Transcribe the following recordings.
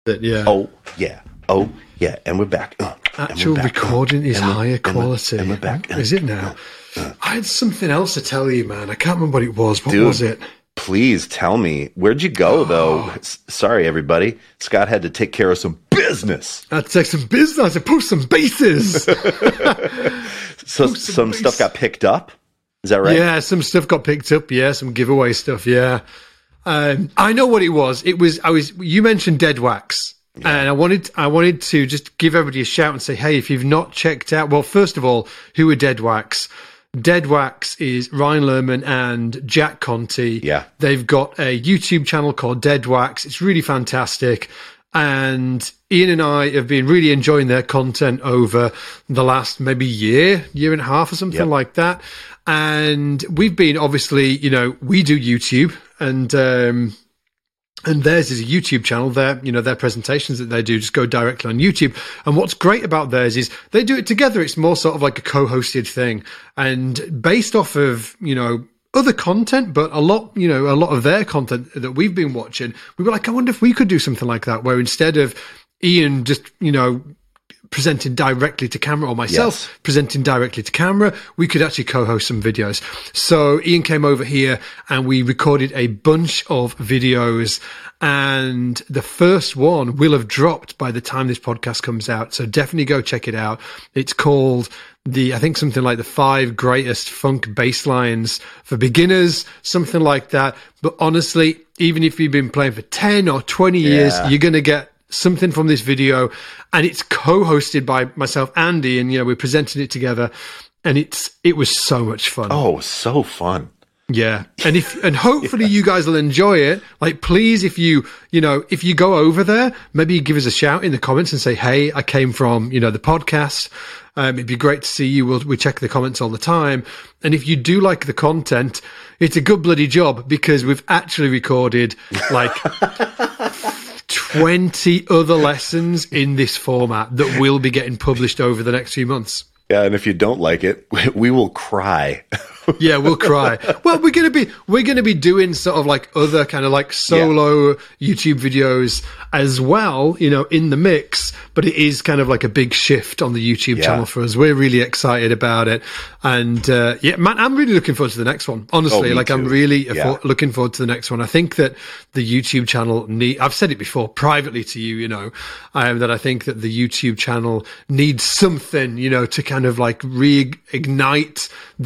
Yeah. Oh, yeah. Oh, yeah. And we're back. Actual recording is higher quality. And we're back. Is it now? I had something else to tell you, man. I can't remember what it was. What was it? Please tell me. Where'd you go, though? Sorry, everybody. Scott had to take care of some business. I had to take some business. I had to post some bases. So some stuff got picked up? Is that right? Yeah, some stuff got picked up. Yeah, some giveaway stuff. Yeah. I know what it was. You mentioned Dead Wax. Yeah. And I wanted to just give everybody a shout and say, hey, if you've not checked out, well, first of all, who are Dead Wax? Dead Wax is Ryan Lerman and Jack Conti. Yeah. They've got a YouTube channel called Dead Wax. It's really fantastic. And Ian and I have been really enjoying their content over the last maybe year and a half or something like that. And we've been obviously, we do YouTube and theirs is a YouTube channel. Their presentations that they do just go directly on YouTube. And what's great about theirs is they do it together. It's more sort of like a co-hosted thing and based off of, other content, but a lot of their content that we've been watching, we were like, I wonder if we could do something like that, where instead of Ian just, presenting directly to camera or myself presenting directly to camera, we could actually co-host some videos. So Ian came over here and we recorded a bunch of videos, and the first one will have dropped by the time this podcast comes out. So definitely go check it out. It's called I think something like the 5 greatest funk bass lines for beginners, something like that. But honestly, even if you've been playing for 10 or 20 years, you're going to get something from this video, and it's co-hosted by myself, Andy, and we're presenting it together, and it was so much fun. Oh, so fun. Yeah. And hopefully you guys will enjoy it. Like, please, if you go over there, maybe give us a shout in the comments and say, hey, I came from, the podcast. It'd be great to see you. We check the comments all the time. And if you do like the content, it's a good bloody job, because we've actually recorded like 20 other lessons in this format that will be getting published over the next few months. Yeah, and if you don't like it, we will cry. Yeah, we'll cry. Well, we're gonna be doing sort of like other kind of like solo YouTube videos as well, in the mix. But it is kind of like a big shift on the YouTube channel for us. We're really excited about it, and man, I'm really looking forward to the next one. Honestly, I'm really looking forward to the next one. I think that the YouTube channel I've said it before privately to you, that I think that the YouTube channel needs something, to kind of like reignite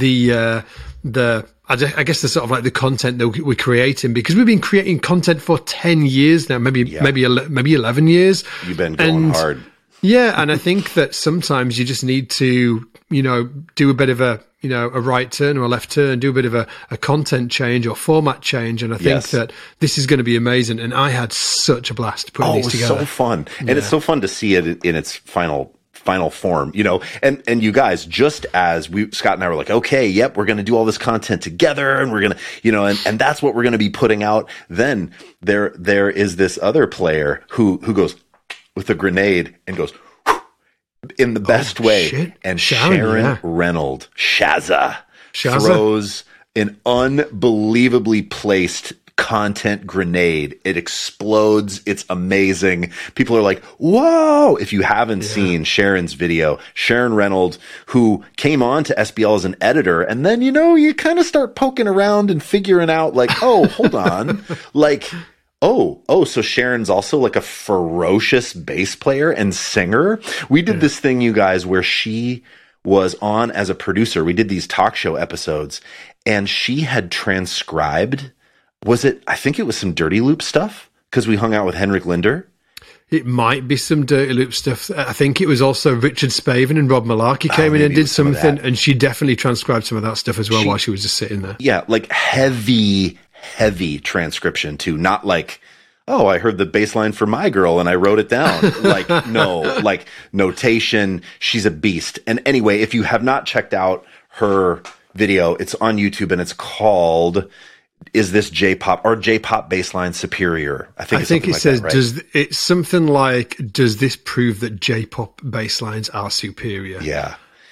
I guess the sort of like the content that we're creating, because we've been creating content for 10 years now, maybe 11 years. You've been going hard. Yeah. And I think that sometimes you just need to, do a bit of a right turn or a left turn, do a bit of a content change or format change. And I think that this is going to be amazing. And I had such a blast putting these together. Oh, so fun. And it's so fun to see it in its final form, and you guys, just as Scott and I were like, okay, yep, we're going to do all this content together, and we're going to, and that's what we're going to be putting out. Then there is this other player who goes with a grenade and goes in the best way. Shit. And Sharon Reynolds, Shazza, throws an unbelievably placed content grenade. It explodes. It's amazing. People are like, whoa. If you haven't seen Sharon's video, Sharon Reynolds, who came on to SBL as an editor, and then, you kind of start poking around and figuring out like, oh, hold on. Like, so Sharon's also like a ferocious bass player and singer. We did this thing, you guys, where she was on as a producer. We did these talk show episodes, and she had transcribed, I think it was some Dirty Loop stuff, because we hung out with Henrik Linder. It might be some Dirty Loop stuff. I think it was also Richard Spaven and Rob Malarkey came in and did something, and she definitely transcribed some of that stuff as well while she was just sitting there. Yeah, like heavy transcription too. Not like, oh, I heard the bass line for My Girl and I wrote it down. Like, no, like notation. She's a beast. And anyway, if you have not checked out her video, it's on YouTube, and it's called Is This J-Pop or J-Pop Bassline Superior? I think it says, right? It's something like, does this prove that J-pop basslines are superior? Yeah.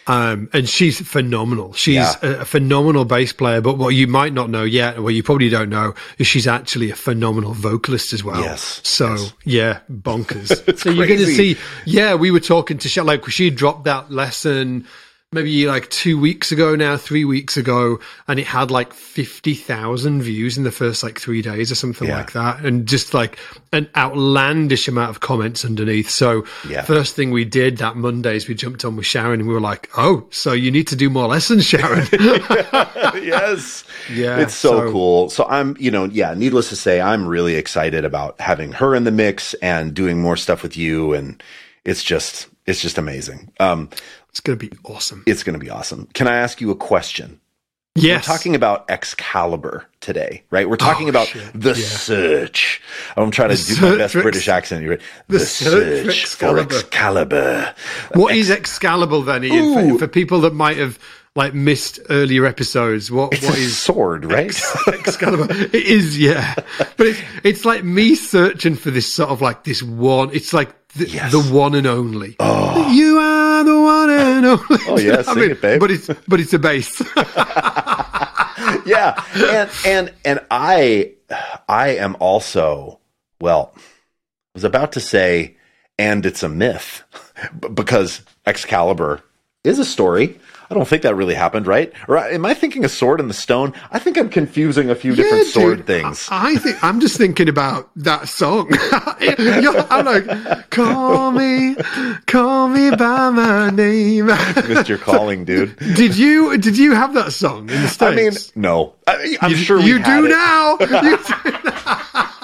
And she's phenomenal. She's a phenomenal bass player, but what you might not know yet, or what you probably don't know, is she's actually a phenomenal vocalist as well. Yes. So, bonkers. It's so you're going to crazy. see, we were talking to Shell, like, she dropped that lesson maybe like 3 weeks ago, and it had like 50,000 views in the first like 3 days or something like that. And just like an outlandish amount of comments underneath. So first thing we did that Monday is we jumped on with Sharon and we were like, oh, so you need to do more lessons, Sharon. Yes. Yeah. It's so cool. So I'm, needless to say, I'm really excited about having her in the mix and doing more stuff with you. And it's just amazing. It's going to be awesome. It's going to be awesome. Can I ask you a question? Yes. We're talking about Excalibur today, right? We're talking about the search. I'm trying to do my best British accent. You're right. The search for Excalibur. What is Excalibur then, Ian? For people that might have like missed earlier episodes, what is sword, right? Excalibur. It is, but it's like me searching for this sort of like this one. It's like the one and only. Oh. You are the one and only. Oh yeah, sing it, babe. But it's a bass. Yeah, and I am also, well, I was about to say, and it's a myth, because Excalibur is a story. I don't think that really happened, right? Or am I thinking a Sword in the Stone? I think I'm confusing a few different sword things. I think I'm just thinking about that song. I'm like, call me by my name. Missed your calling, dude. Did you have that song in the States? I mean, no. I'm sure you do now. You do now.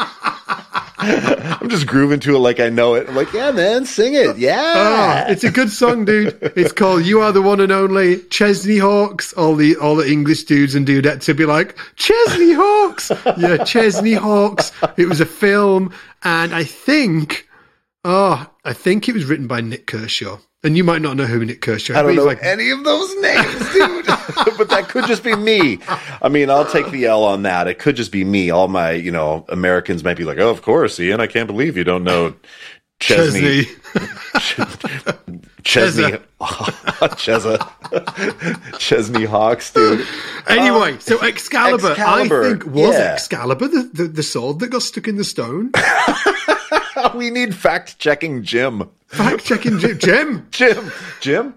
I'm just grooving to it like I know it. I'm like, yeah, man, sing it. Yeah. Oh, it's a good song, dude. It's called You Are the One and Only. Chesney Hawks. All the English dudes and dudettes would be like, Chesney Hawks. Yeah, Chesney Hawks. It was a film, and I think it was written by Nick Kershaw. And you might not know who Nick Kershaw is. I don't know any of those names, dude. But that could just be me. I mean, I'll take the L on that. It could just be me. All my, Americans might be like, oh, of course, Ian, I can't believe you don't know Chesney. Chesney Hawks, dude. Anyway, so Excalibur. I think was Excalibur the sword that got stuck in the stone? We need fact-checking Jim. Fact-checking Jim. Jim.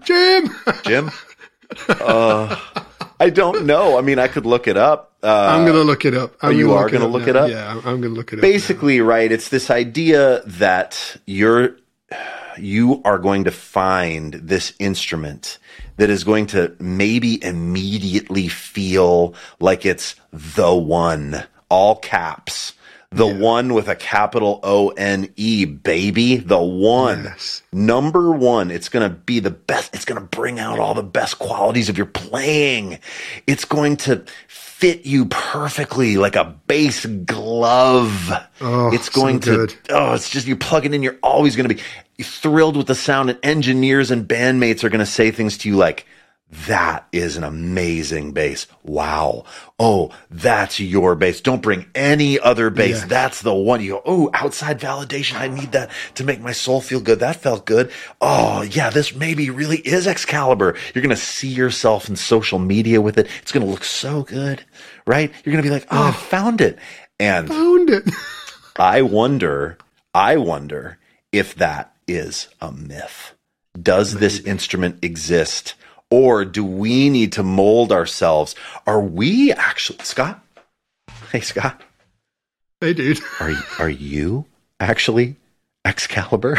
I don't know. I mean, I could look it up. I'm going to look it up. You are going to look it up? Yeah, I'm going to look it up. Basically, right, it's this idea that you are going to find this instrument that is going to maybe immediately feel like it's the one, all caps. The one with a capital O-N-E, baby. The one. Yes. Number one. It's going to be the best. It's going to bring out all the best qualities of your playing. It's going to fit you perfectly like a bass glove. Oh, it's going it's just, you plug it in, you're always going to be thrilled with the sound, and engineers and bandmates are going to say things to you like, that is an amazing bass. Wow. Oh, that's your bass. Don't bring any other bass. Yes. That's the one. You go, oh, outside validation. I need that to make my soul feel good. That felt good. Oh, yeah, this maybe really is Excalibur. You're going to see yourself in social media with it. It's going to look so good, right? You're going to be like, oh, I found it. And found it. I wonder if that is a myth. Does this instrument exist? Or do we need to mold ourselves? Are we actually, Scott? Hey, Scott. Hey, dude. Are you actually Excalibur?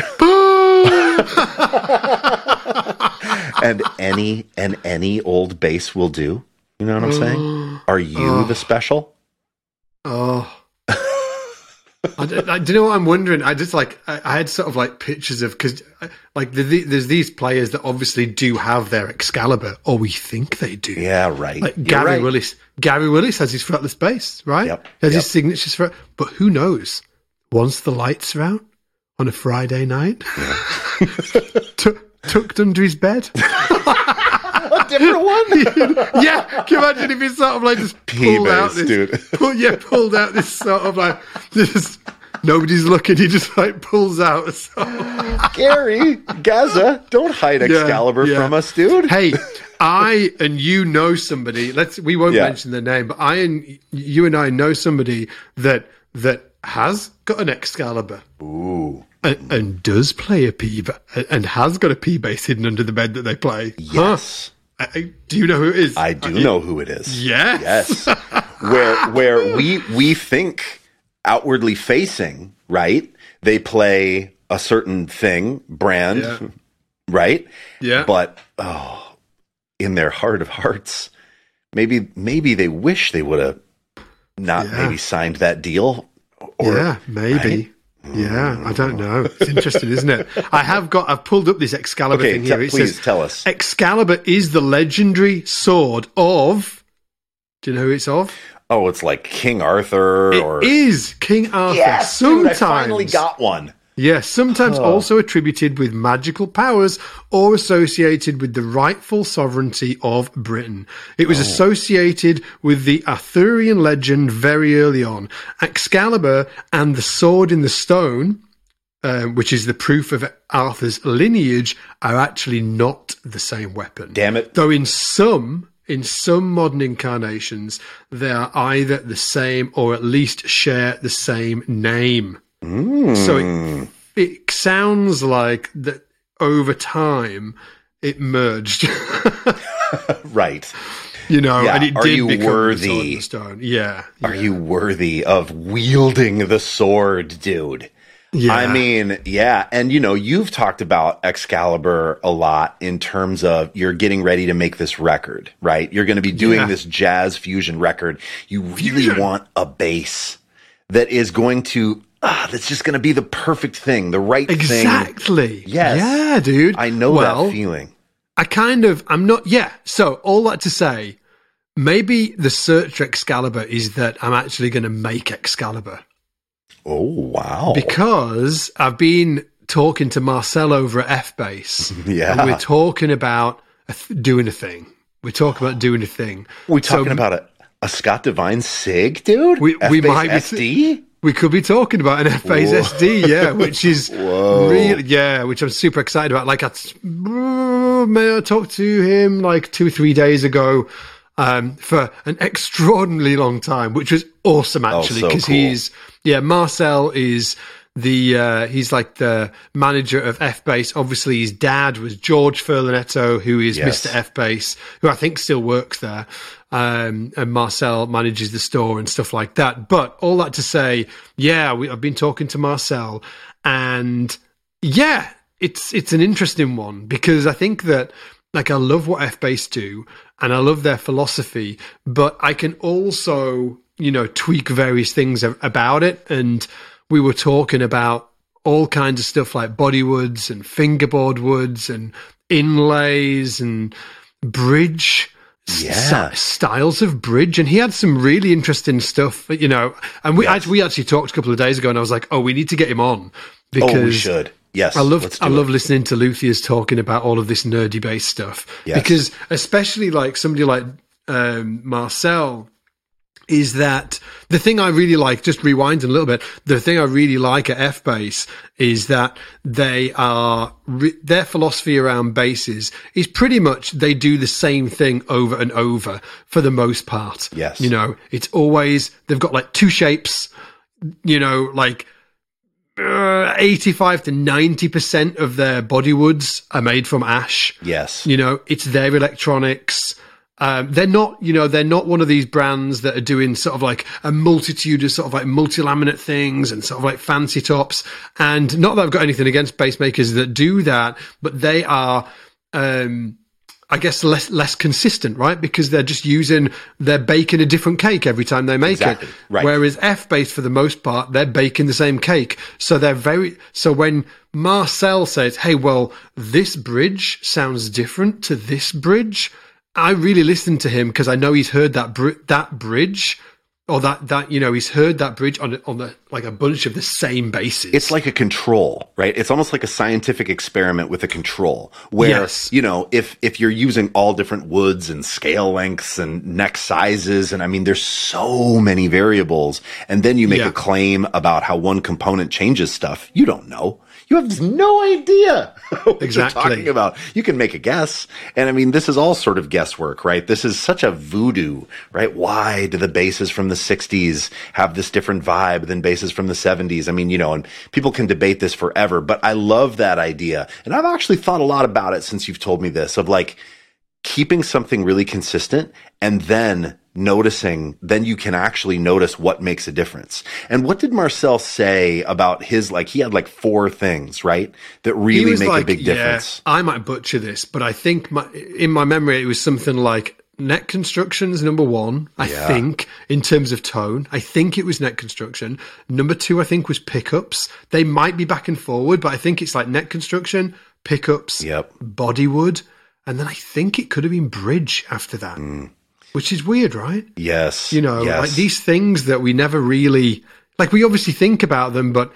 and any old bass will do. You know what I'm saying? Are you the special? Oh. I do you know what I'm wondering? I just I had sort of like pictures of, because like there's these players that obviously do have their Excalibur, or we think they do. Yeah, right. Like Gary Willis. Gary Willis has his fretless bass, right? Yep. Has his signatures for it. But who knows? Once the lights are out on a Friday night, tucked under his bed. A different one? Yeah, can you imagine if he's sort of like just pulled out this, dude. pulled out this sort of like this Nobody's looking. He just like pulls out. Gary, Gaza, don't hide Excalibur from us, dude. Hey, I and you know somebody. We won't mention their name, but you and I know somebody that has got an Excalibur. Ooh. And does play a P, and has got a P bass hidden under the bed that they play. Yes. Huh? Do you know who it is? I do know who it is. Yes. Where we think outwardly facing, right? They play a certain brand, right? Yeah. But in their heart of hearts, maybe they wish they would have not maybe signed that deal. Maybe. Right? Yeah, I don't know. It's interesting, isn't it? I've pulled up this Excalibur thing here. Please tell us. Excalibur is the legendary sword of... Do you know who it's of? Oh, it's like King Arthur It is King Arthur. Yes, sometimes, dude, I finally got one. Yes, sometimes also attributed with magical powers or associated with the rightful sovereignty of Britain. It was associated with the Arthurian legend very early on. Excalibur and the sword in the stone, which is the proof of Arthur's lineage, are actually not the same weapon. Damn it. Though in some modern incarnations, they are either the same or at least share the same name. So it sounds like that over time it merged. Right. And it are did you become worthy? Stone. Yeah. Are you worthy of wielding the sword, dude? Yeah. I mean, yeah. And, you've talked about Excalibur a lot in terms of you're getting ready to make this record, right? You're going to be doing this jazz fusion record. You really want a bass that is going to... that's just going to be the perfect thing, the right thing. Exactly. Yes. Yeah, dude. I know that feeling. I'm not, So all that to say, maybe the search for Excalibur is that I'm actually going to make Excalibur. Oh, wow. Because I've been talking to Marcel over at F-Base. Yeah. And we're talking about doing a thing. We're talking about doing a thing. We're talking about a Scott Divine SIG, dude? We might be... SD? We could be talking about an F-Base SD, which is really, which I'm super excited about. Like, I talked to him like 2-3 days ago for an extraordinarily long time, which was awesome actually, because cool. Marcel is he's like the manager of F-Base. Obviously, his dad was George Furlanetto, who is Mr. F-Base, who I think still works there. And Marcel manages the store and stuff like that. But all that to say, I've been talking to Marcel, and it's an interesting one, because I think that, like, I love what F-Base do and I love their philosophy, but I can also, tweak various things about it. And we were talking about all kinds of stuff like bodywoods and fingerboard woods and inlays and bridge. Styles of bridge, and he had some really interesting stuff, and we actually talked a couple of days ago, and I was like, we need to get him on, because we should. Yes, I love listening to luthiers talking about all of this nerdy bass stuff, because especially like somebody like Marcel, is that the thing I really like, just rewinding a little bit, the thing I really like at F-Base is that they are, their philosophy around basses is pretty much they do the same thing over and over for the most part. Yes. It's always, they've got like two shapes, like 85 to 90% of their bodywoods are made from ash. Yes. It's their electronics. They're not one of these brands that are doing sort of like a multitude of sort of like multi-laminate things and sort of like fancy tops. And not that I've got anything against bass makers that do that, but they are, I guess, less consistent, right? Because they're baking a different cake every time they make it. Right. Whereas F-Base, for the most part, they're baking the same cake. So so when Marcel says, hey, well, this bridge sounds different to this bridge, I really listen to him, because I know he's heard that bridge or that he's heard that bridge on like a bunch of the same bases. It's like a control, right? It's almost like a scientific experiment with a control where, yes. If you're using all different woods and scale lengths and neck sizes, and I mean, there's so many variables, and then you make a claim about how one component changes stuff, you don't know. You have no idea what you're talking about. You can make a guess. And I mean, this is all sort of guesswork, right? This is such a voodoo, right? Why do the basses from the 60s have this different vibe than basses from the 70s? I mean, and people can debate this forever, but I love that idea. And I've actually thought a lot about it since you've told me this, of like keeping something really consistent and then then you can actually notice what makes a difference. And what did Marcel say about his, he had 4 things, right? That really make a big difference. I might butcher this, but I think in my memory, it was something like neck construction is number 1, I think, in terms of tone. I think it was neck construction. Number 2, I think, was pickups. They might be back and forward, but I think it's like neck construction, pickups, bodywood. And then I think it could have been bridge after that. Which is weird, right? Yes. Like these things that we never really, we obviously think about them, but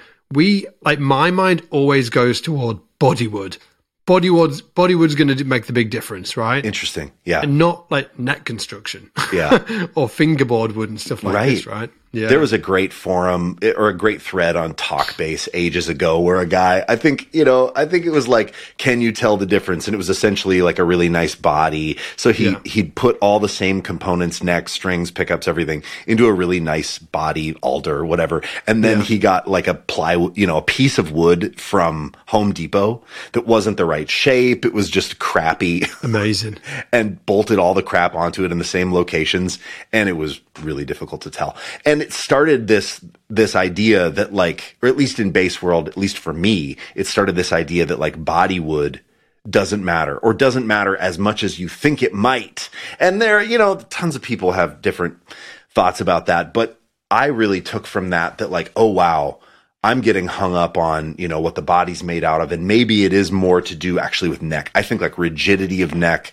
my mind always goes toward bodywood. Bodywood's going to make the big difference, right? Interesting. Yeah. And not neck construction. Yeah. Or fingerboard wood and stuff like this, right? Yeah. There was a great forum or a great thread on Talkbase ages ago where a guy, I think it was can you tell the difference? And it was essentially a really nice body. So he'd put all the same components, neck, strings, pickups, everything into a really nice body, alder, whatever. And then he got a plywood, a piece of wood from Home Depot that wasn't the right shape. It was just crappy. Amazing. And bolted all the crap onto it in the same locations. And it was really difficult to tell. And it started this idea that or at least in bass world, at least for me, it started this idea that bodywood doesn't matter as much as you think it might. And there, tons of people have different thoughts about that. But I really took from that oh, wow, I'm getting hung up on, what the body's made out of. And maybe it is more to do actually with neck. I think rigidity of neck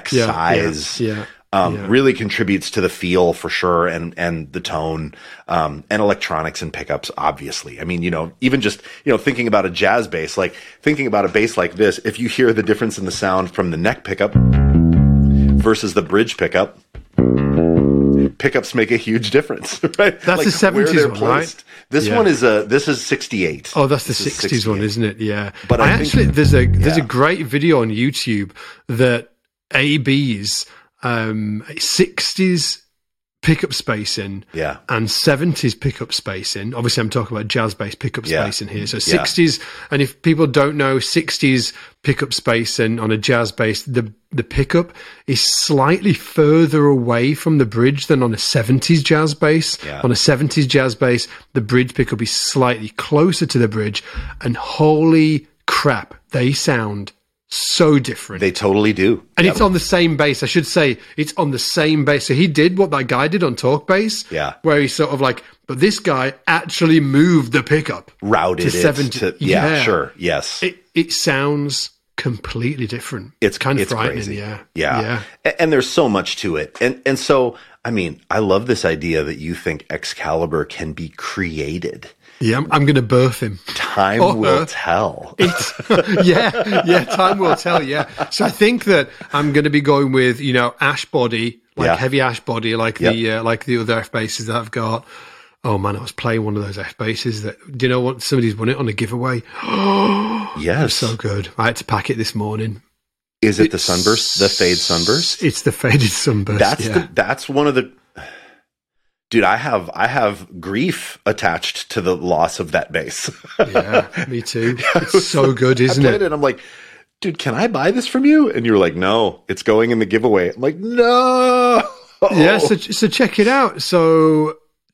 size. Really contributes to the feel for sure, and the tone, and electronics and pickups, obviously. I mean, even just, thinking about a jazz bass, thinking about a bass like this, if you hear the difference in the sound from the neck pickup versus the bridge pickup, pickups make a huge difference, right? That's the 70s one, right? This one is this is 68. Oh, that's the 60s one, isn't it? Yeah. But I actually, there's a great video on YouTube that AB's 60s pickup spacing and 70s pickup spacing. Obviously, I'm talking about jazz bass pickup spacing here. So 60s, and if people don't know 60s pickup spacing on a jazz bass, the pickup is slightly further away from the bridge than on a 70s jazz bass. Yeah. On a 70s jazz bass, the bridge pickup is slightly closer to the bridge, and holy crap, they sound so different. They totally do. And it's on the same bass. I should say it's on the same bass. So he did what that guy did on Talkbase. Yeah. Where he's sort of but this guy actually moved the pickup. Routed to 70. Sure. Yes. It sounds completely different. It's kind of frightening. Crazy. Yeah. And there's so much to it. And so, I mean, I love this idea that you think Excalibur can be created. Yeah, I'm going to birth him. Time will tell. Time will tell, yeah. So I think that I'm going to be going with, ash body, heavy ash body, the other F basses that I've got. Oh man, I was playing one of those F basses that, do you know what? Somebody's won it on a giveaway. Yes. It's so good. I had to pack it this morning. Is it the sunburst, the fade sunburst? It's the faded sunburst. That's one of the... Dude, I have grief attached to the loss of that bass. Yeah, me too. It's so good, isn't it? I played it. I'm like, dude, can I buy this from you? And you were like, no, it's going in the giveaway. I'm like, no. Yeah, so check it out. So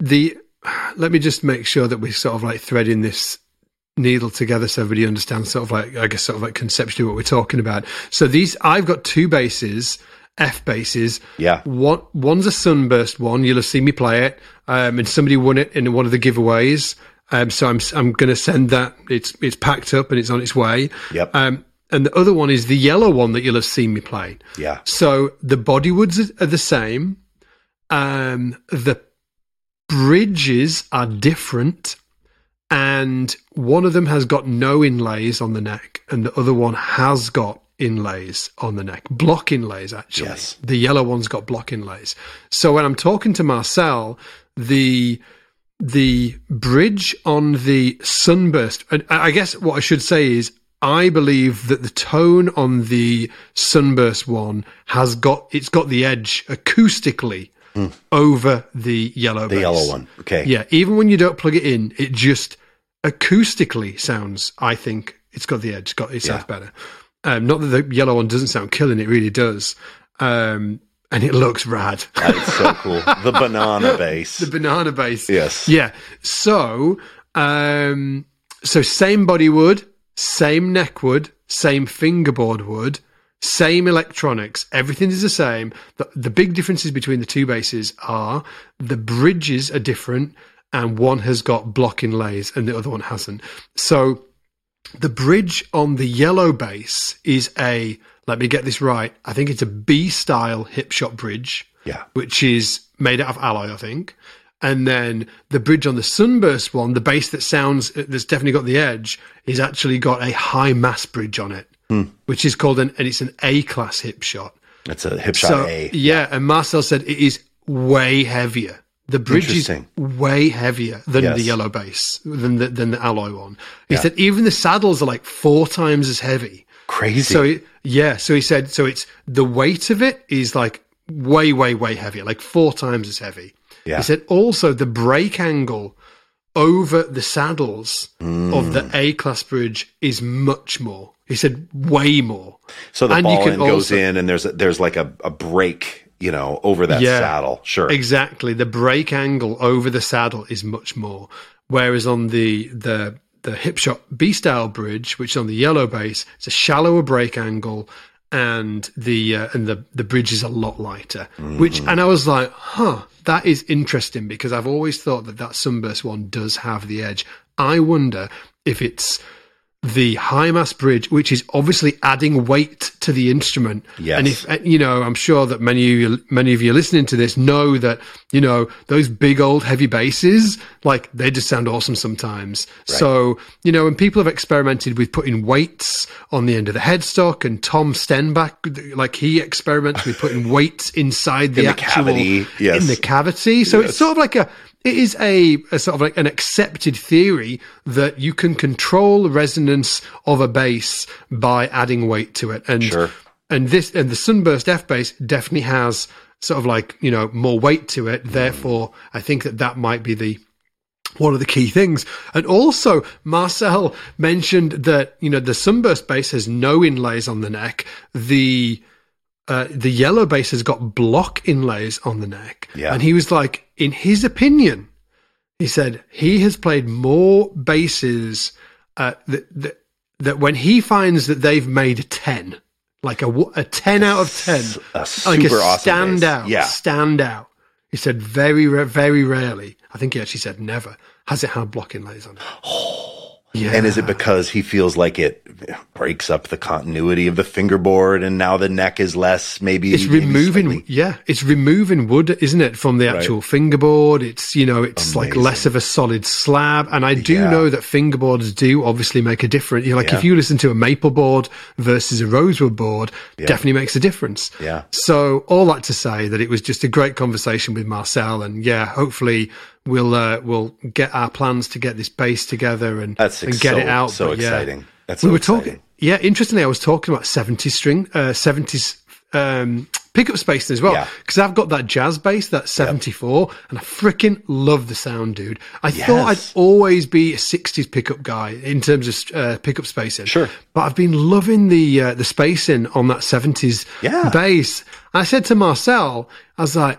let me just make sure that we're sort of threading this needle together so everybody understands sort of conceptually what we're talking about. So I've got 2 basses. F basses. Yeah. One's a sunburst one. You'll have seen me play it. And somebody won it in one of the giveaways. So I'm going to send that. It's packed up and it's on its way. Yep. And the other one is the yellow one that you'll have seen me play. Yeah. So the bodywoods are the same. The bridges are different, and one of them has got no inlays on the neck, and the other one has got inlays on the neck. Block inlays, actually. Yes. The yellow one's got block inlays. So when I'm talking to Marcel, the bridge on the Sunburst, and I guess what I should say is, I believe that the tone on the Sunburst one it's got the edge acoustically over the yellow bass. The yellow one. Okay. Yeah. Even when you don't plug it in, it just acoustically sounds, I think it's got the edge. It sounds better. Not that the yellow one doesn't sound killing, it really does. And it looks rad. That's so cool. The banana bass. The banana bass. Yes. Yeah. So same body wood, same neck wood, same fingerboard wood, same electronics. Everything is the same. The big differences between the two basses are the bridges are different, and one has got block inlays and the other one hasn't. So the bridge on the yellow bass is let me get this right, I think it's a B-style Hipshot bridge, which is made out of alloy, I think. And then the bridge on the Sunburst one, the bass that's definitely got the edge, is actually got a high mass bridge on it, which is called and it's an A-class Hipshot. It's a Hipshot A. Yeah, and Marcel said it is way heavier. The bridge is way heavier than the yellow bass, than the alloy one. He said even the saddles are like 4 times as heavy. Crazy. So he said, so it's the weight of it is like way, way, way heavier, like 4 times as heavy. Yeah. He said also the brake angle over the saddles of the A-class bridge is much more. He said way more. So the ball end goes in, and there's like a brake, over that saddle. Sure. Exactly. The brake angle over the saddle is much more. Whereas on the Hipshot B-style bridge, which is on the yellow bass, it's a shallower brake angle, and the bridge is a lot lighter. And I was like, that is interesting, because I've always thought that Sunburst one does have the edge. I wonder if it's the high mass bridge, which is obviously adding weight to the instrument. Yes. And if, I'm sure that many of you listening to this know that, those big old heavy basses, like, they just sound awesome sometimes. Right. So, when people have experimented with putting weights on the end of the headstock, and Tom Stenbach, like, he experiments with putting weights inside the actual cavity. Yes. In the cavity. So it's sort of like it is a sort of like an accepted theory that you can control the resonance of a bass by adding weight to it. And sure. and the Sunburst F bass definitely has sort of like, more weight to it. Therefore, I think that might be one of the key things. And also, Marcel mentioned that, the Sunburst bass has no inlays on the neck. The yellow bass has got block inlays on the neck. Yeah. And he was like, in his opinion, he said he has played more basses that when he finds that they've made a 10, like a 10 out of 10, like a awesome standout. He said very, very rarely, I think he actually said never, has it had block inlays on it. Yeah. And is it because he feels like it breaks up the continuity of the fingerboard, and now the neck is less, it's removing wood, isn't it, from the actual fingerboard? It's, it's like less of a solid slab. And I do know that fingerboards do obviously make a difference. If you listen to a maple board versus a rosewood board, definitely makes a difference. Yeah. So all that to say that it was just a great conversation with Marcel, and hopefully we'll get our plans to get this bass together and get it out. So exciting. That's so exciting. Interestingly, I was talking about 70s pickup space as well, because I've got that jazz bass, that 74, and I freaking love the sound, dude. I thought I'd always be a 60s pickup guy in terms of pickup spacing. Sure. But I've been loving the spacing on that 70s bass. I said to Marcel, I was like,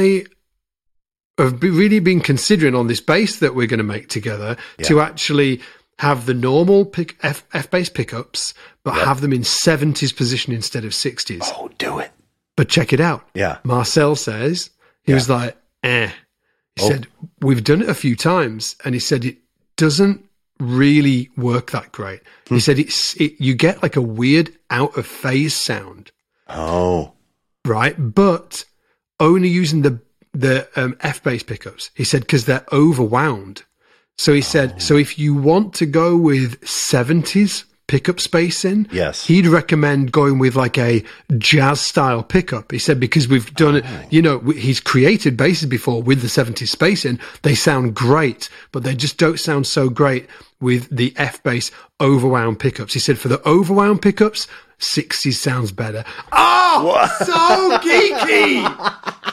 I've really been considering on this bass that we're going to make together to actually have the normal F bass pickups, but have them in 70s position instead of 60s. Oh, do it. But check it out. Yeah. Marcel says, he was like, He said, we've done it a few times, and he said it doesn't really work that great. He said you get like a weird out of phase sound. Oh. Right? But only using F bass pickups. He said because they're overwound. So he said, so if you want to go with 70s pickup spacing, yes, he'd recommend going with like a jazz style pickup. He said because we've done it, you know, he's created basses before with the 70s spacing. They sound great, but they just don't sound so great with the F bass overwound pickups. He said for the overwound pickups, 60s sounds better. Oh, so geeky.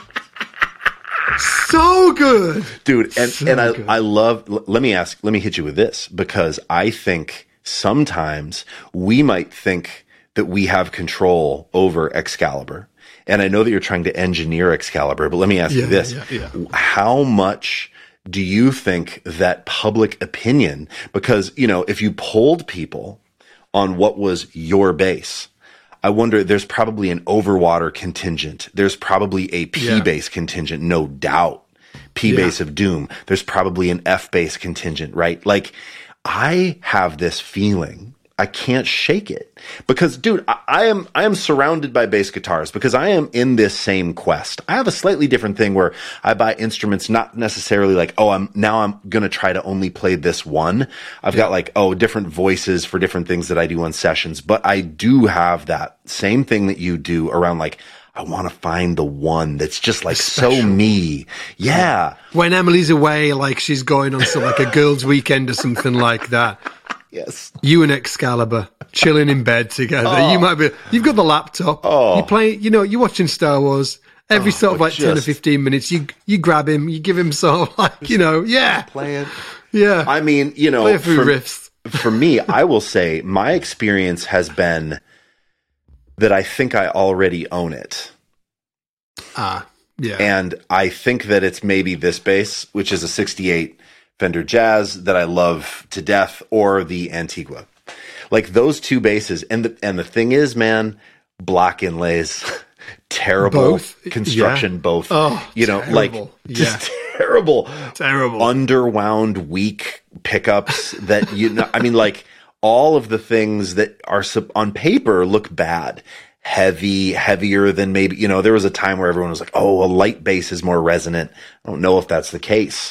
So good, dude. And I love, let me hit you with this, because I think sometimes we might think that we have control over Excalibur. And I know that you're trying to engineer Excalibur, but let me ask you this. How much do you think that public opinion, because, you know, if you polled people on what was your bass, I wonder, there's probably an Overwater contingent. There's probably a P-bass contingent, no doubt. P-bass of Doom. There's probably an F-bass contingent, right? Like, I have this feeling, I can't shake it, because, dude, I am surrounded by bass guitars, because I am in this same quest. I have a slightly different thing where I buy instruments, not necessarily like, oh, I'm going to try to only play this one. I've got like, different voices for different things that I do on sessions, but I do have that same thing that you do around like, I want to find the one that's just like so me. Yeah. When Emily's away, like she's going on some like a girls' weekend or something like that. Yes. You and Excalibur chilling in bed together. You've got the laptop. You play, you know, you're watching Star Wars. Every sort of like 10 or 15 minutes, you grab him, you give him sort of like, you know, playing. Yeah. I mean, you know, play a few riffs. For me, I will say my experience has been that I think I already own it. Yeah. And I think that it's maybe this bass, which is a 68 Fender Jazz that I love to death, or the Antigua. Like those two basses. And the thing is, man, block inlays, terrible construction, both. Oh, you know, terrible. like just terrible, underwound, weak pickups that, you know, I mean, like all of the things that are on paper look bad. Heavier than maybe, you know, there was a time where everyone was like, oh, a light bass is more resonant. I don't know if that's the case.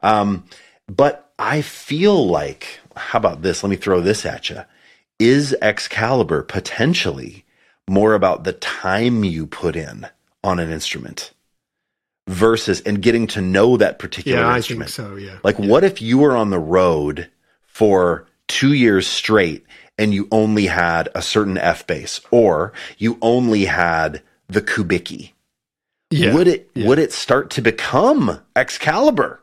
But I feel like, how about this? Let me throw this at you. Is Excalibur potentially more about the time you put in on an instrument versus, and getting to know that particular instrument? I think so, yeah. Like, what if you were on the road for 2 years straight and you only had a certain F bass, or you only had the Kubicki? Would it start to become Excalibur?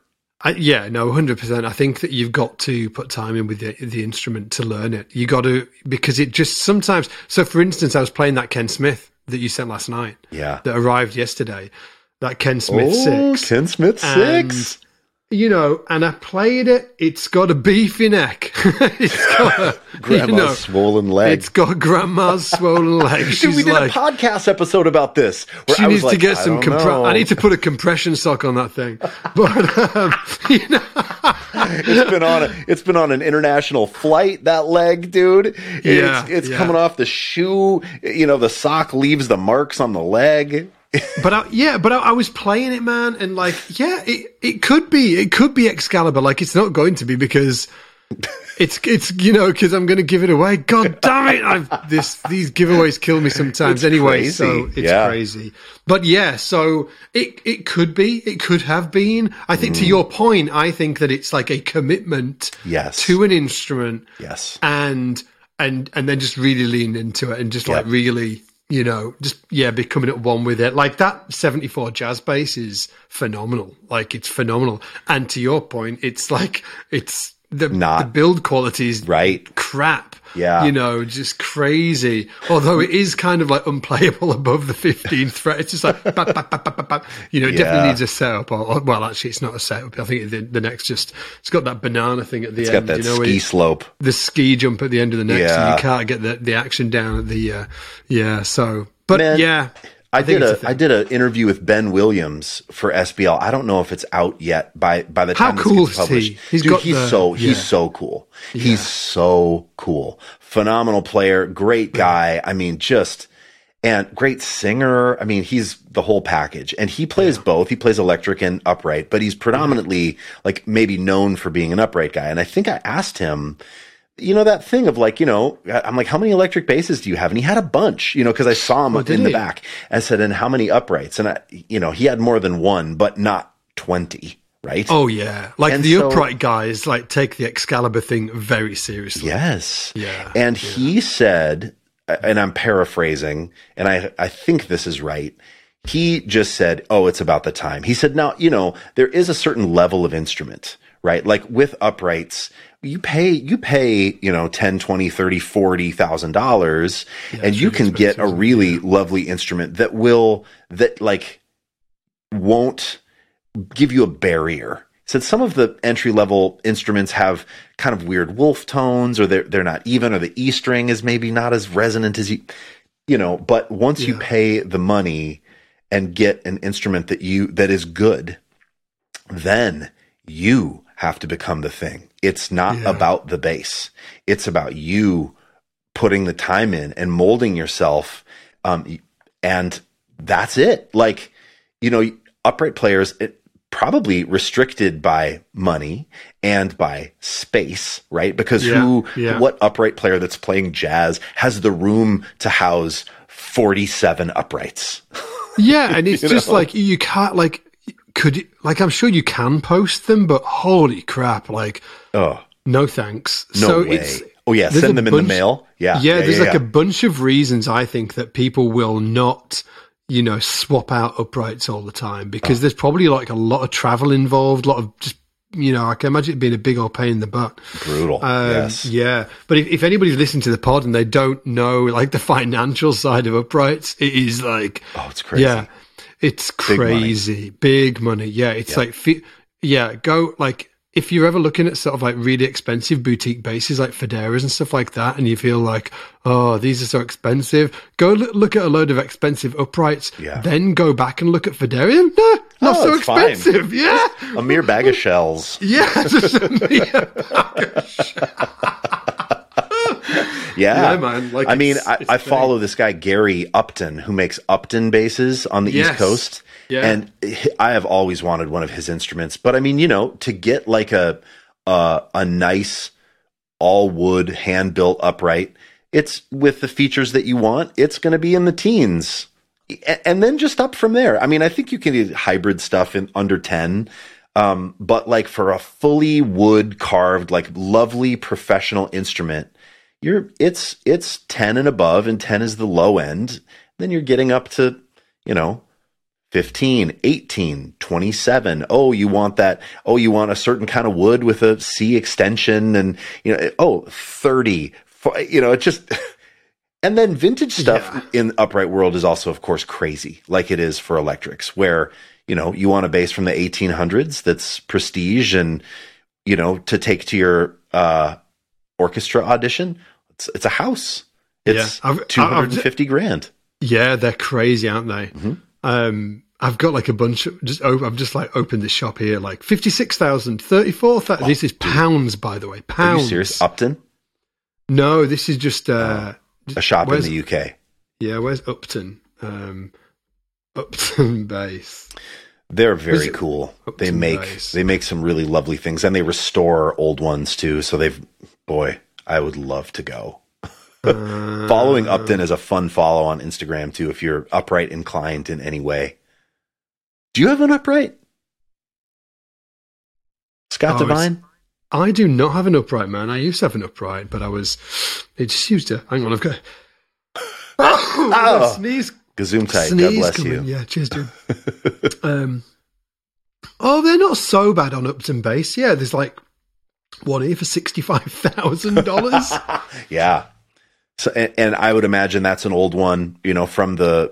100%. I think that you've got to put time in with the instrument to learn it. You got to, because it just sometimes. So, for instance, I was playing that Ken Smith that you sent last night. Yeah, that arrived yesterday. That Ken Smith 6. Ken Smith 6. You know, and I played it. It's got a beefy neck. It's got grandma's swollen leg. It's got grandma's swollen leg. Dude, we did a podcast episode about this. She needs to get some I need to put a compression sock on that thing. But you know, it's been on an international flight. That leg, dude. It's coming off the shoe. You know, the sock leaves the marks on the leg. But I was playing it, man, and like, it could be Excalibur. Like, it's not going to be, because it's you know, because I'm going to give it away. God damn it! These giveaways kill me sometimes. Anyway, crazy. So it's crazy. But so it could be, it could have been. I think to your point, I think that it's like a commitment, to an instrument, and then just really lean into it and just like really. You know, just, becoming at one with it. Like that 74 jazz bass is phenomenal. Like, it's phenomenal. And to your point, it's like, it's the build quality is crap. Yeah. You know, just crazy. Although it is kind of like unplayable above the 15th fret. It's just like, you know, it definitely needs a setup. Well, actually, it's not a setup. I think the neck's it's got that banana thing at the end. It's got that ski slope. The ski jump at the end of the neck. So you can't get the action down at the, so. But man, I did an interview with Ben Williams for SBL. I don't know if it's out yet by the time this gets published. He's so cool. He's so cool. Phenomenal player, great guy. I mean, just and great singer. I mean, he's the whole package, and he plays both. He plays electric and upright, but he's predominantly like maybe known for being an upright guy. And I think I asked him, you know, that thing of like, you know, I'm like, how many electric basses do you have? And he had a bunch, you know, because I saw him in the back. I said, and how many uprights? And you know, he had more than one, but not 20. Right? Oh yeah, like and the upright guys like take the Excalibur thing very seriously. Yes. Yeah. And he said, and I'm paraphrasing, and I think this is right. He just said, "Oh, it's about the time." He said, "Now, you know, there is a certain level of instrument, right? Like with uprights, you pay, you know, 10, 20, 30, $40,000 and you can get a really lovely instrument that won't give you a barrier." Said some of the entry level instruments have kind of weird wolf tones, or they're not even, or the E string is maybe not as resonant as you know, but once you pay the money and get an instrument that is good, then you have to become the thing. It's not about the bass. It's about you putting the time in and molding yourself. And that's it. Like, you know, upright players, probably restricted by money and by space, right? Because what upright player that's playing jazz has the room to house 47 uprights? Yeah, and it's just like, you can't, like, I'm sure you can post them, but holy crap, like, no thanks. No way. Send them in the mail. Yeah, there's a bunch of reasons I think that people will not, you know, swap out uprights all the time, because there's probably like a lot of travel involved, a lot of just, you know, I can imagine it being a big old pain in the butt. Brutal. Yes. Yeah. But if anybody's listening to the pod and they don't know like the financial side of uprights, it is like, it's crazy. Yeah. It's crazy. Big money. Yeah. It's like, go like, if you're ever looking at sort of like really expensive boutique basses like Federas and stuff like that, and you feel like, oh, these are so expensive, go look at a load of expensive uprights, then go back and look at Federa. No, not so expensive. Fine. Yeah. A mere bag of shells. Yeah. Just a mere bag of shells. Yeah, man. Like, I mean, I follow this guy, Gary Upton, who makes Upton basses on the East Coast. Yeah. And I have always wanted one of his instruments. But I mean, you know, to get like a nice all wood hand built upright, it's with the features that you want, it's going to be in the teens. And then just up from there. I mean, I think you can do hybrid stuff in under 10. But like for a fully wood carved, like lovely professional instrument, it's 10 and above, and 10 is the low end. Then you're getting up to, you know, 15, 18, 27. Oh, you want that. Oh, you want a certain kind of wood with a C extension, and, you know, 30, you know, it just, and then vintage stuff in the upright world is also, of course, crazy, like it is for electrics, where, you know, you want a bass from the 1800s that's prestige, and, you know, to take to your, orchestra audition, it's a house. It's $250,000. Yeah, they're crazy, aren't they? Mm-hmm. I've got like a bunch of I've just like opened this shop here, like 56,000, 34,000. This is pounds, by the way. Pounds. Are you serious? Upton? No, this is just a shop in the UK. Yeah, where's Upton? Upton Bass. They're very cool. They make some really lovely things, and they restore old ones too. So I would love to go. Following Upton is a fun follow on Instagram too, if you're upright inclined in any way. Do you have an upright, Scott Devine? I do not have an upright, man. I used to have an upright, but it just used to. Hang on, I've got sneeze. Gesundheit, God bless you. Yeah, cheers, dude. They're not so bad on Upton Bass. Yeah, there's like one here for $65,000. Yeah. So, and I would imagine that's an old one, you know, from late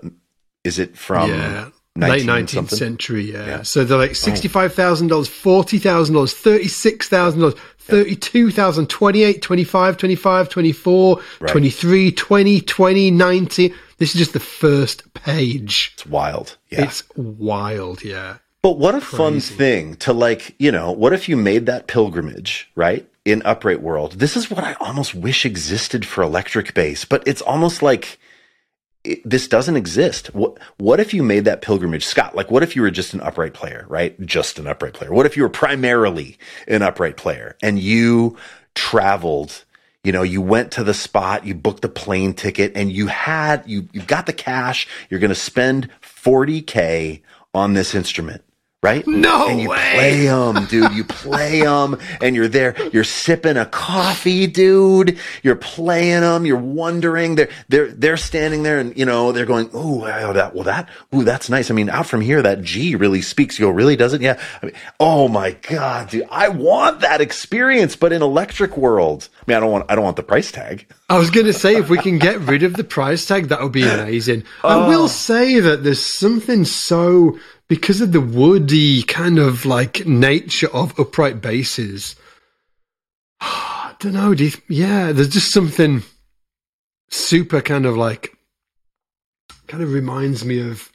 19th century. Yeah. So they're like $65,000, $40,000, $36,000, $32,000, $28,000, $25,000, $25,000, $24,000, $23,000, $20,000, $20,000, $90,000. This is just the first page. It's wild. Yeah. It's wild. Yeah. But what a fun thing to, like, you know, what if you made that pilgrimage, right? In upright world. This is what I almost wish existed for electric bass, but it's almost like this doesn't exist. What if you made that pilgrimage, Scott? Like, what if you were just an upright player, right? Just an upright player. What if you were primarily an upright player and you traveled, you went to the spot, you booked the plane ticket, and you got the cash. You're going to spend $40K on this instrument. Right? No and you way. Play them, dude. You play them, and you're there. You're sipping a coffee, dude. You're playing them. You're wondering. They're standing there, and they're going, that's nice. I mean, out from here, that G really speaks. You go, really? Does it? Yeah. I mean, oh my God, dude. I want that experience, but in Electric World. I mean, I don't want the price tag. I was going to say, if we can get rid of the price tag, that would be amazing. I will say that there's something so, because of the woody kind of like nature of upright basses, I don't know. There's just something super kind of reminds me of,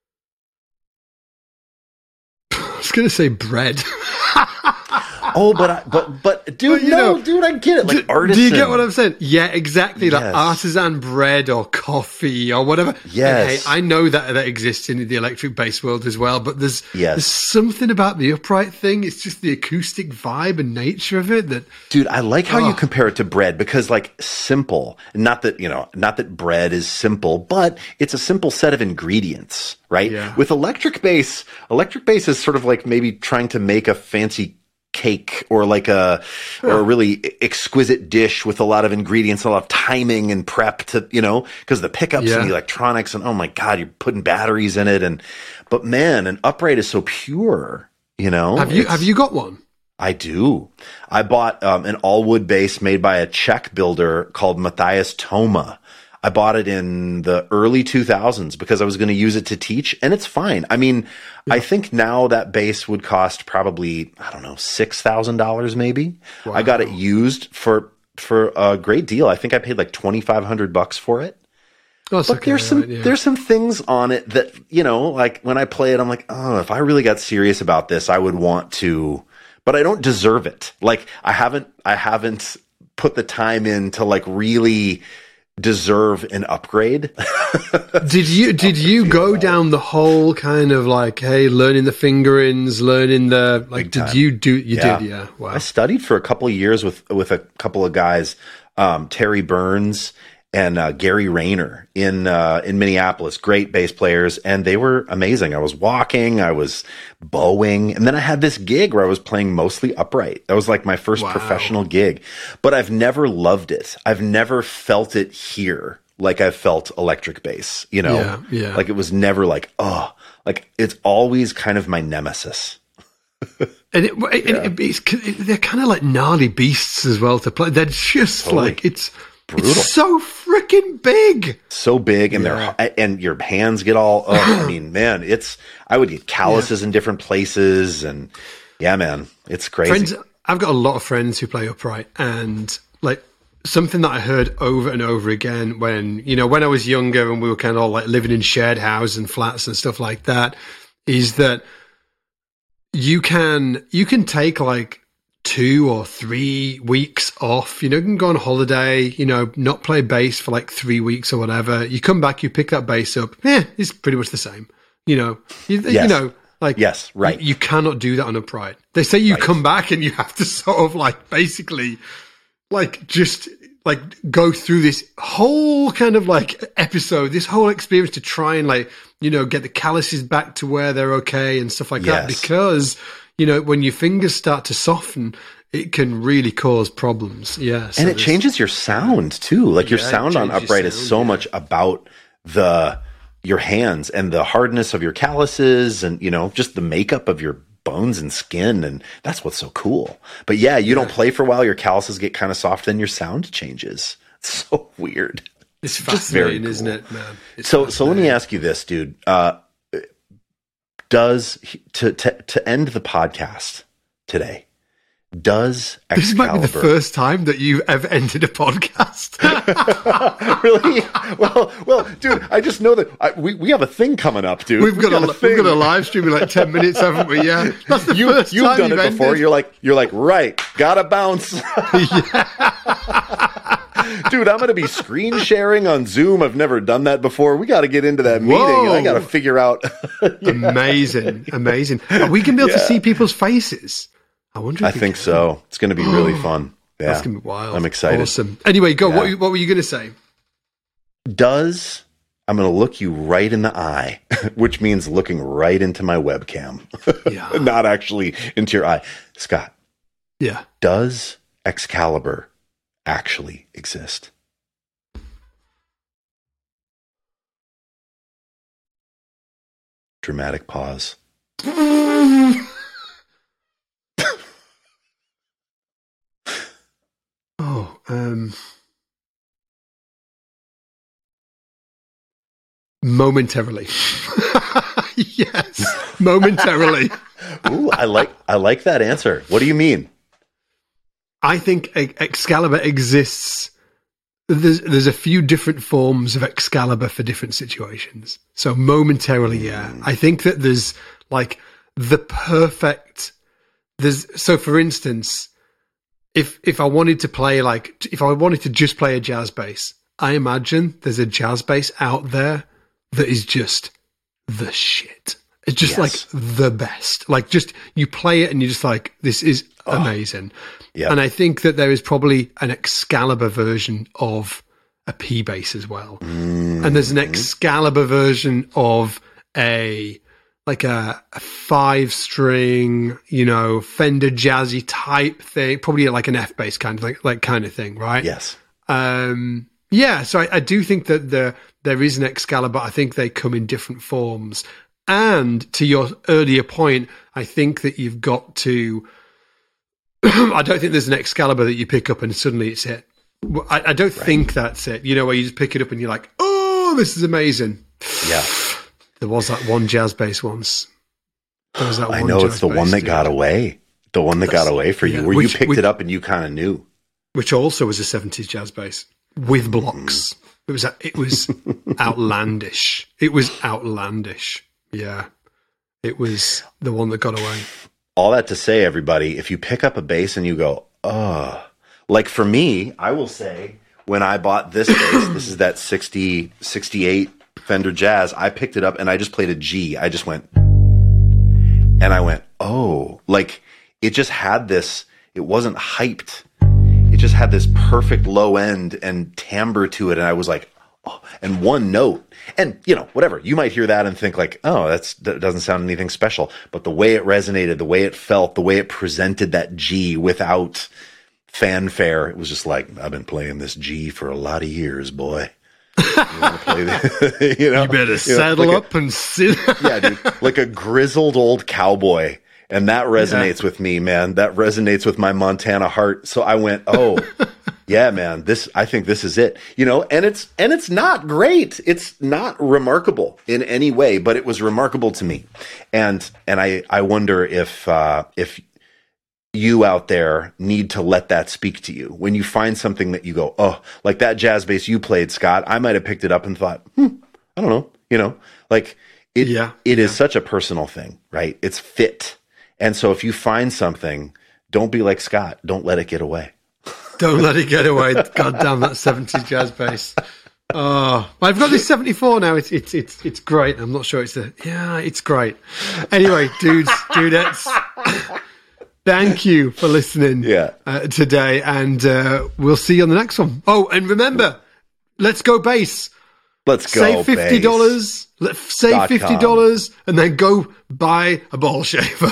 I was going to say bread. Oh, but dude, dude, I get it. Like artisan. Do you get what I'm saying? Yeah, exactly. Yes. Like artisan bread or coffee or whatever. Yes. And hey, I know that exists in the electric bass world as well, but there's something about the upright thing. It's just the acoustic vibe and nature of it that. Dude, I like how you compare it to bread because like simple, not that bread is simple, but it's a simple set of ingredients, right? Yeah. With electric bass is sort of like maybe trying to make a fancy cake or like or a really exquisite dish with a lot of ingredients, a lot of timing and prep to, because the pickups and the electronics and oh my God, you're putting batteries in it. But man, an upright is so pure, Have you got one? I do. I bought an all wood bass made by a Czech builder called Matthias Toma. I bought it in the early 2000s because I was going to use it to teach, and it's fine. I mean, I think now that bass would cost probably, I don't know, $6,000 maybe. Wow. I got it used for a great deal. I think I paid like $2,500 for it. But okay, there's some things on it that, like when I play it, I'm like, oh, if I really got serious about this, I would want to, but I don't deserve it. Like I haven't put the time in to like really deserve an upgrade. Did you go down the whole kind of like, hey, learning the fingerings, learning the like? Did you do? You did, yeah. Wow. I studied for a couple of years with a couple of guys, Terry Burns and Gary Rayner in Minneapolis. Great bass players, and they were amazing. I was walking, I was bowing, and then I had this gig where I was playing mostly upright. That was like my first professional gig. But I've never loved it. I've never felt it here like I felt electric bass. Yeah. Like it was never like like it's always kind of my nemesis. And they're kind of like gnarly beasts as well to play. They're just like it's. Brutal. It's so freaking big. So big, and and your hands get all. I mean, man, I would get calluses in different places, and yeah, man, it's crazy. I've got a lot of friends who play upright, and like something that I heard over and over again when I was younger and we were kind of all like living in shared houses and flats and stuff like that, is that you can take like 2 or 3 weeks off, you can go on holiday, not play bass for like 3 weeks or whatever. You come back, you pick that bass up. It's pretty much the same, yes, right. You cannot do that on upright. They say you come back and you have to sort of like basically like just like go through this whole kind of like episode, this whole experience to try and like, get the calluses back to where they're okay and stuff like that, because when your fingers start to soften, it can really cause problems. Yeah. And it changes your sound too. Like your sound on upright is so much about your hands and the hardness of your calluses and, just the makeup of your bones and skin. And that's what's so cool. But you don't play for a while, your calluses get kind of soft, then your sound changes. It's so weird. It's fascinating, cool. Isn't it, man? So let me ask you this, dude. Does to end the podcast today, does Excalibur... This might be the first time that you've ever ended a podcast. Really? Well, dude, I just know that we have a thing coming up, dude. We've got a live stream in like 10 minutes, haven't we? Yeah, that's the first time you've done it before. Ended. You're like, right, gotta bounce. Dude, I'm going to be screen sharing on Zoom. I've never done that before. We got to get into that meeting. I got to figure out. Amazing. Are we going to be able to see people's faces? I wonder. I think so. It's going to be really fun. Yeah. That's going to be wild. I'm excited. Awesome. Anyway, go. Yeah. What were you going to say? I'm going to look you right in the eye, which means looking right into my webcam. Yeah. Not actually into your eye. Scott. Yeah. Does Excalibur actually exist? Dramatic pause. Momentarily. Yes, momentarily. Ooh, I like that answer. What do you mean? I think Excalibur exists. There's a few different forms of Excalibur for different situations. So momentarily, yeah. I think that there's like the perfect. So for instance, if I wanted to play if I wanted to just play a jazz bass, I imagine there's a jazz bass out there that is just the shit. It's just like the best. Like just you play it and you're just like, this is amazing. Yep. And I think that there is probably an Excalibur version of a P bass as well. Mm-hmm. And there's an Excalibur version of a 5-string, Fender jazzy type thing, probably like an F bass kind of thing, right? Yes. Yeah, so I do think that there is an Excalibur. I think they come in different forms. And to your earlier point, I think that you've got to... I don't think there's an Excalibur that you pick up and suddenly it's it. I don't think that's it. Where you just pick it up and you're like, oh, this is amazing. Yeah. There was that one jazz bass once. I know, it's the one that got away. The one that got away for you, where you picked it up and you kind of knew. Which also was a 70s jazz bass with blocks. It was outlandish. It was outlandish. Yeah. It was the one that got away. All that to say, everybody, if you pick up a bass and you go, like for me, I will say when I bought this bass, this is that 68 Fender Jazz, I picked it up and I just played a G. I just went, and I went, oh, like it just had this, it wasn't hyped. It just had this perfect low end and timbre to it. And I was like, oh, and one note. And, whatever. You might hear that and think like, oh, that doesn't sound anything special. But the way it resonated, the way it felt, the way it presented that G without fanfare, it was just like, I've been playing this G for a lot of years, boy. You want to play this? You better saddle up and sit. Yeah, dude. Like a grizzled old cowboy. And that resonates with me, man. That resonates with my Montana heart. So I went, oh, yeah, man, I think this is it. And it's not great. It's not remarkable in any way, but it was remarkable to me. And I wonder if you out there need to let that speak to you. When you find something that you go, oh, like that jazz bass you played, Scott, I might have picked it up and thought, I don't know, like it is such a personal thing, right? It's fit. And so if you find something, don't be like Scott. Don't let it get away. Don't let it get away. God damn that 70s jazz bass. Oh, I've got this 74 now. It's great. I'm not sure it's great. Anyway, dudettes, thank you for listening today. And we'll see you on the next one. Oh, and remember, let's go bass. Let's go. Save $50. Let's save $50 and then go buy a ball shaver.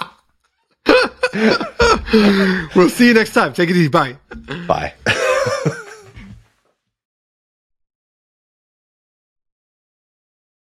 We'll see you next time. Take it easy. Bye. Bye.